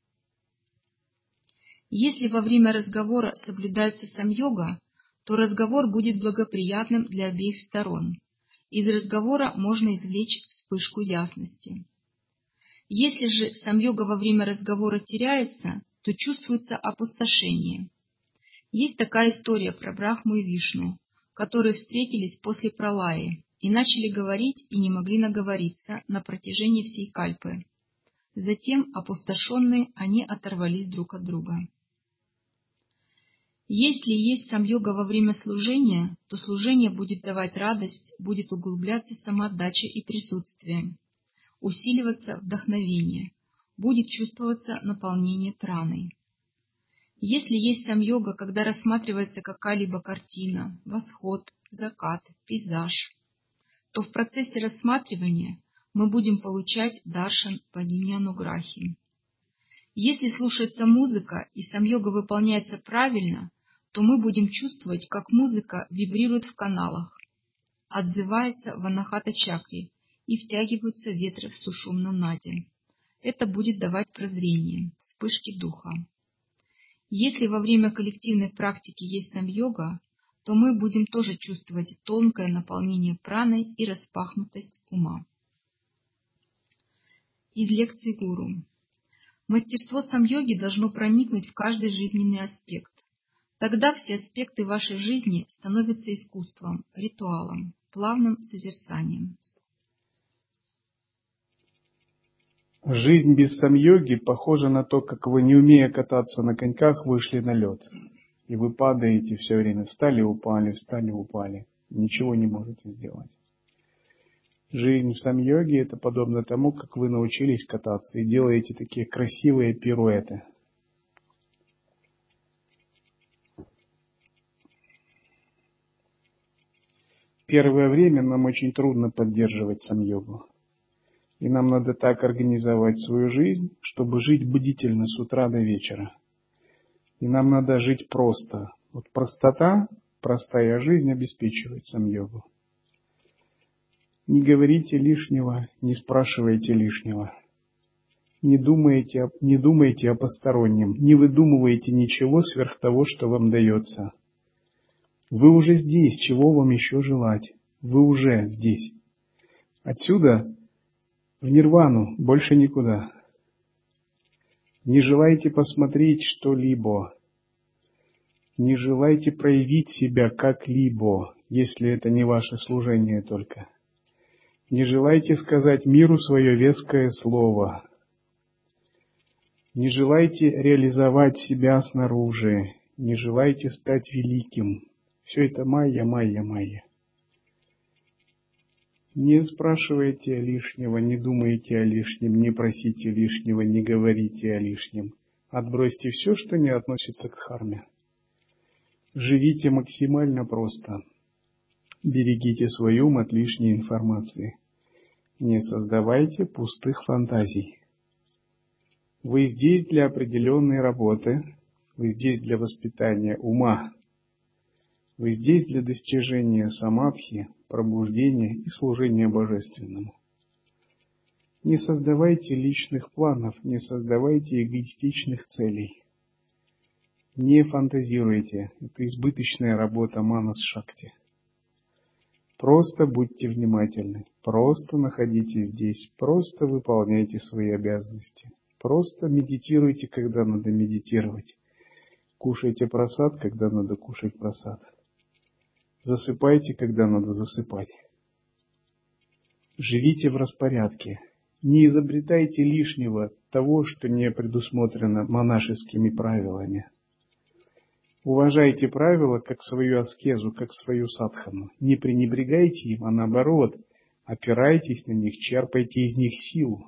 Если во время разговора соблюдается самьога, то разговор будет благоприятным для обеих сторон. Из разговора можно извлечь вспышку ясности. Если же самьога во время разговора теряется, то чувствуется опустошение. Есть такая история про Брахму и Вишну, которые встретились после пралаи и начали говорить и не могли наговориться на протяжении всей кальпы. Затем, опустошенные, они оторвались друг от друга. Если есть самьога во время служения, то служение будет давать радость, будет углубляться самоотдача и присутствие, усиливаться вдохновение, будет чувствоваться наполнение праной. Если есть самьога, когда рассматривается какая-либо картина, восход, закат, пейзаж, то в процессе рассматривания мы будем получать даршан богини Ануграхи. Если слушается музыка и самьога выполняется правильно, то мы будем чувствовать, как музыка вибрирует в каналах, отзывается в анахата-чакре и втягиваются ветры в сушумна наде. Это будет давать прозрение, вспышки духа. Если во время коллективной практики есть самьога, то мы будем тоже чувствовать тонкое наполнение праной и распахнутость ума. Из лекции гуру. Мастерство самьоги должно проникнуть в каждый жизненный аспект. Тогда все аспекты вашей жизни становятся искусством, ритуалом, плавным созерцанием. Жизнь без самьоги похожа на то, как вы, не умея кататься на коньках, вышли на лед. И вы падаете все время. Встали, упали. Ничего не можете сделать. Жизнь в самьоге — это подобно тому, как вы научились кататься и делаете такие красивые пируэты. Первое время нам очень трудно поддерживать самьогу. И нам надо так организовать свою жизнь, чтобы жить бдительно с утра до вечера. И нам надо жить просто. Вот простота, простая жизнь обеспечивает самьогу. Не говорите лишнего, не спрашивайте лишнего. Не думайте о постороннем, не выдумывайте ничего сверх того, что вам дается. Вы уже здесь, чего вам еще желать? Вы уже здесь. Отсюда в нирвану, больше никуда. Не желайте посмотреть что-либо. Не желайте проявить себя как-либо, если это не ваше служение только. Не желайте сказать миру свое веское слово. Не желайте реализовать себя снаружи. Не желайте стать великим. Все это майя. Не спрашивайте лишнего, не думайте о лишнем, не просите лишнего, не говорите о лишнем. Отбросьте все, что не относится к дхарме. Живите максимально просто. Берегите свой ум от лишней информации. Не создавайте пустых фантазий. Вы здесь для определенной работы, вы здесь для воспитания ума. Вы здесь для достижения самадхи, пробуждения и служения божественному. Не создавайте личных планов, не создавайте эгоистичных целей. Не фантазируйте, это избыточная работа манас-шакти. Просто будьте внимательны, просто находитесь здесь, просто выполняйте свои обязанности. Просто медитируйте, когда надо медитировать. Кушайте прасад, когда надо кушать прасад. Засыпайте, когда надо засыпать. Живите в распорядке. Не изобретайте лишнего того, что не предусмотрено монашескими правилами. Уважайте правила как свою аскезу, как свою садхану. Не пренебрегайте им, а наоборот, опирайтесь на них, черпайте из них силу.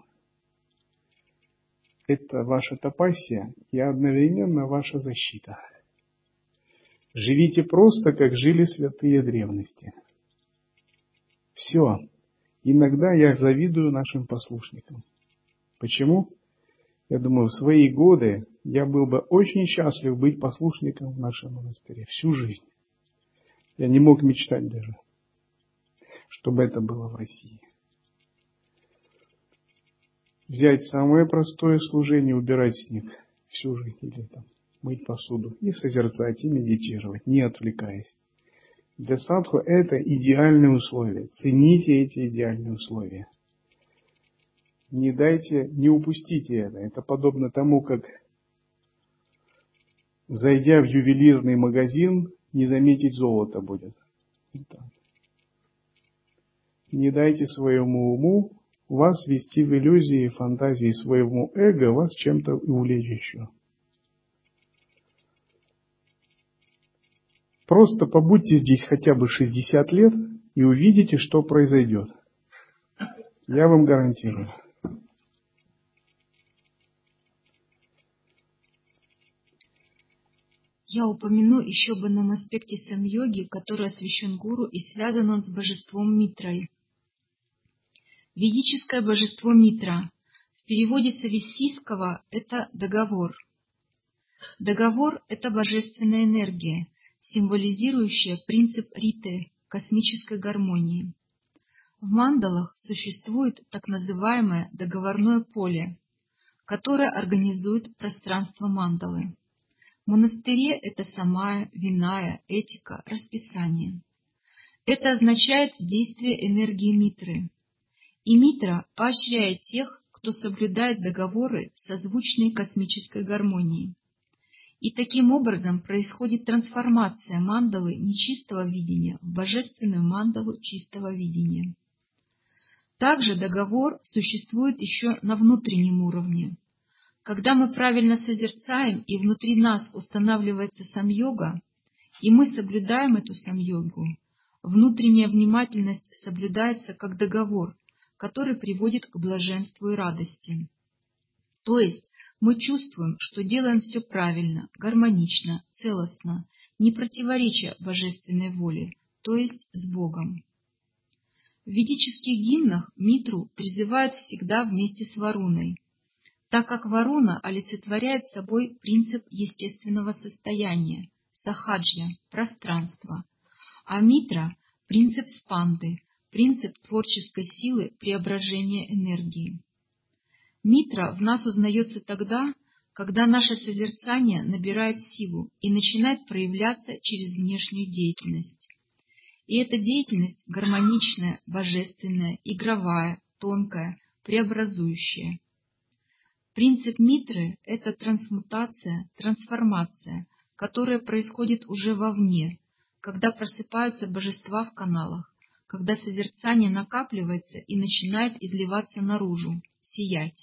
Это ваша тапасия и одновременно ваша защита. Живите просто, как жили святые древности. Все. Иногда я завидую нашим послушникам. Почему? Я думаю, в свои годы я был бы очень счастлив быть послушником в нашем монастыре всю жизнь. Я не мог мечтать даже, чтобы это было в России. Взять самое простое служение, убирать снег всю жизнь, или там мыть посуду, и созерцать, и медитировать, не отвлекаясь. Для садху это идеальные условия. Цените эти идеальные условия. Не упустите это. Это подобно тому, как, зайдя в ювелирный магазин, не заметить золото будет. Не дайте своему уму вас вести в иллюзии, фантазии своему эго, вас чем-то увлечь еще. Просто побудьте здесь хотя бы 60 лет и увидите, что произойдет. Я вам гарантирую. Я упомяну еще об одном аспекте сам-йоги, который освящен гуру, и связан он с божеством Митрой. Ведическое божество Митра. В переводе с ависсийского это договор. Договор – это божественная энергия, символизирующая принцип риты, космической гармонии. В мандалах существует так называемое договорное поле, которое организует пространство мандалы. В монастыре это самая, виная, этика, расписание. Это означает действие энергии Митры. И Митра поощряет тех, кто соблюдает договоры, созвучные космической гармонии. И таким образом происходит трансформация мандалы нечистого видения в божественную мандалу чистого видения. Также договор существует еще на внутреннем уровне. Когда мы правильно созерцаем, и внутри нас устанавливается сам-йога, и мы соблюдаем эту сам-йогу, внутренняя внимательность соблюдается как договор, который приводит к блаженству и радости. То есть мы чувствуем, что делаем все правильно, гармонично, целостно, не противореча божественной воле, то есть с Богом. В ведических гимнах Митру призывают всегда вместе с Варуной, так как Варуна олицетворяет собой принцип естественного состояния, сахаджья, пространства, а Митра – принцип спанды, принцип творческой силы преображения энергии. Митра в нас узнается тогда, когда наше созерцание набирает силу и начинает проявляться через внешнюю деятельность. И эта деятельность гармоничная, божественная, игровая, тонкая, преобразующая. Принцип Митры – это трансмутация, трансформация, которая происходит уже вовне, когда просыпаются божества в каналах, когда созерцание накапливается и начинает изливаться наружу, сиять.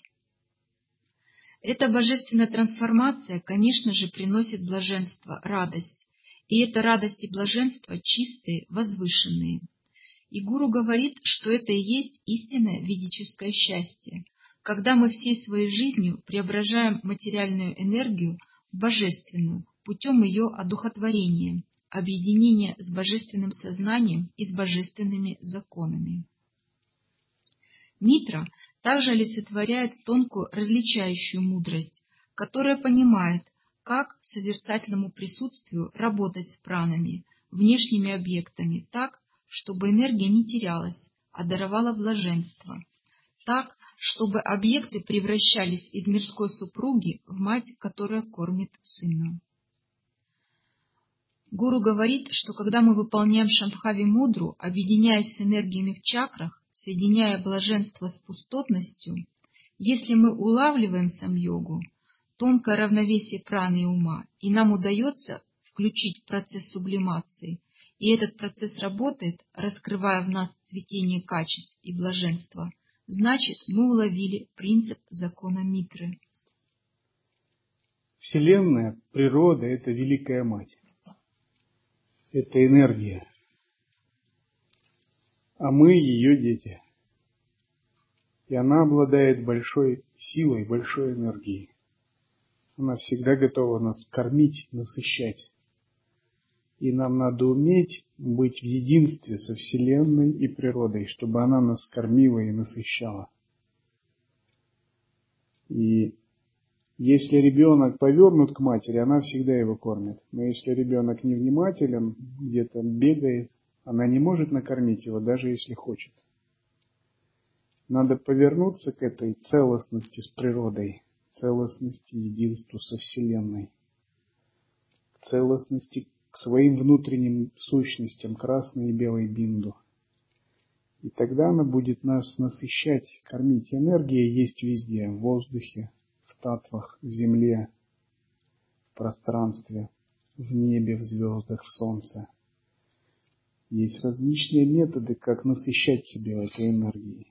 Эта божественная трансформация, конечно же, приносит блаженство, радость, и эта радость и блаженство чистые, возвышенные. И гуру говорит, что это и есть истинное ведическое счастье, когда мы всей своей жизнью преображаем материальную энергию в божественную путем ее одухотворения, объединения с божественным сознанием и с божественными законами. Митра также олицетворяет тонкую различающую мудрость, которая понимает, как созерцательному присутствию работать с пранами, внешними объектами так, чтобы энергия не терялась, а даровала блаженство, так, чтобы объекты превращались из мирской супруги в мать, которая кормит сына. Гуру говорит, что когда мы выполняем Шамбхави мудру, объединяясь с энергиями в чакрах, соединяя блаженство с пустотностью, если мы улавливаем сам-йогу, тонкое равновесие праны и ума, и нам удается включить процесс сублимации, и этот процесс работает, раскрывая в нас цветение качеств и блаженства, значит, мы уловили принцип закона Митры. Вселенная, природа – это Великая Мать. Это энергия. А мы ее дети. И она обладает большой силой, большой энергией. Она всегда готова нас кормить, насыщать. И нам надо уметь быть в единстве со Вселенной и природой, чтобы она нас кормила и насыщала. И если ребенок повернут к матери, она всегда его кормит. Но если ребенок невнимателен, где-то бегает, она не может накормить его, даже если хочет. Надо повернуться к этой целостности с природой, целостности, единству со Вселенной, целостности к своим внутренним сущностям, красной и белой бинду. И тогда она будет нас насыщать, кормить. Энергия есть везде, в воздухе, в татвах, в земле, в пространстве, в небе, в звездах, в солнце. Есть различные методы, как насыщать себя этой энергией.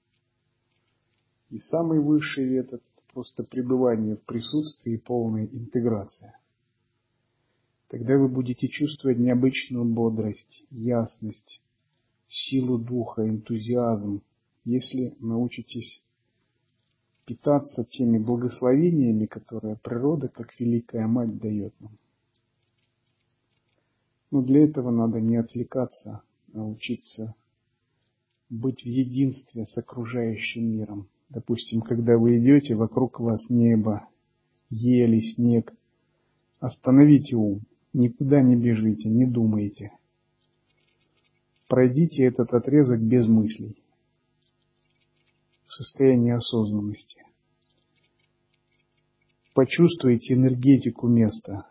И самый высший метод – это просто пребывание в присутствии и полная интеграция. Тогда вы будете чувствовать необычную бодрость, ясность, силу духа, энтузиазм, если научитесь питаться теми благословениями, которые природа, как Великая Мать, дает нам. Но для этого надо не отвлекаться, а учиться быть в единстве с окружающим миром. Допустим, когда вы идете, вокруг вас небо, ели, снег. Остановите ум, никуда не бежите, не думайте. Пройдите этот отрезок без мыслей, в состоянии осознанности. Почувствуйте энергетику места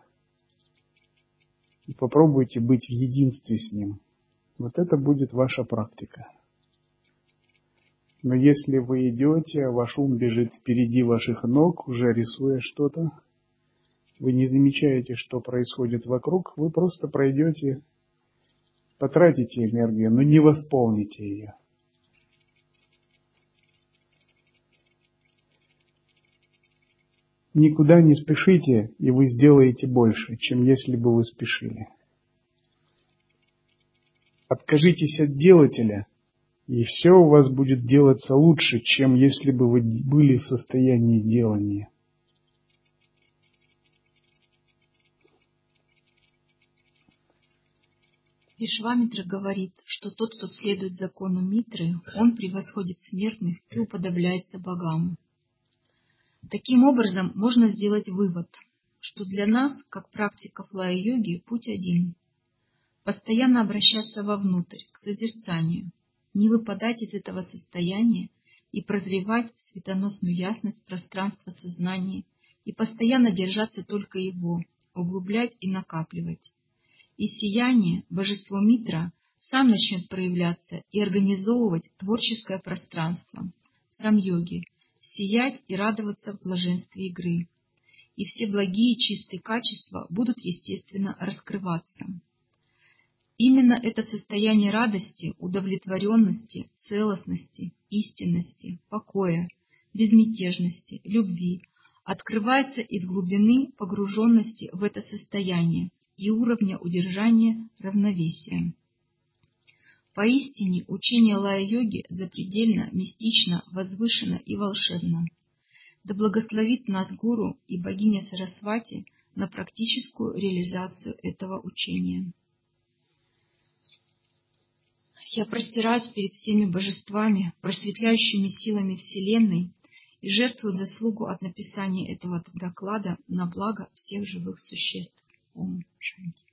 и попробуйте быть в единстве с ним. Вот это будет ваша практика. Но если вы идете, ваш ум бежит впереди ваших ног, уже рисуя что-то, вы не замечаете, что происходит вокруг, вы просто пройдете, потратите энергию, но не восполните ее. Никуда не спешите, и вы сделаете больше, чем если бы вы спешили. Откажитесь от делателя, и все у вас будет делаться лучше, чем если бы вы были в состоянии делания. Вишвамитра говорит, что тот, кто следует закону Митры, он превосходит смертных и уподобляется богам. Таким образом, можно сделать вывод, что для нас, как практиков лая-йоги, путь один – постоянно обращаться вовнутрь, к созерцанию, не выпадать из этого состояния и прозревать светоносную ясность пространства сознания и постоянно держаться только его, углублять и накапливать. И сияние, божество Митра, сам начнет проявляться и организовывать творческое пространство, сам йоги, сиять и радоваться в блаженстве игры. И все благие чистые качества будут, естественно, раскрываться. Именно это состояние радости, удовлетворенности, целостности, истинности, покоя, безмятежности, любви открывается из глубины погруженности в это состояние и уровня удержания равновесия. Поистине, учение лая-йоги запредельно, мистично, возвышенно и волшебно. Да благословит нас Гуру и богиня Сарасвати на практическую реализацию этого учения. Я простираюсь перед всеми божествами, просветляющими силами Вселенной, и жертвую заслугу от написания этого доклада на благо всех живых существ. Ом Шанти.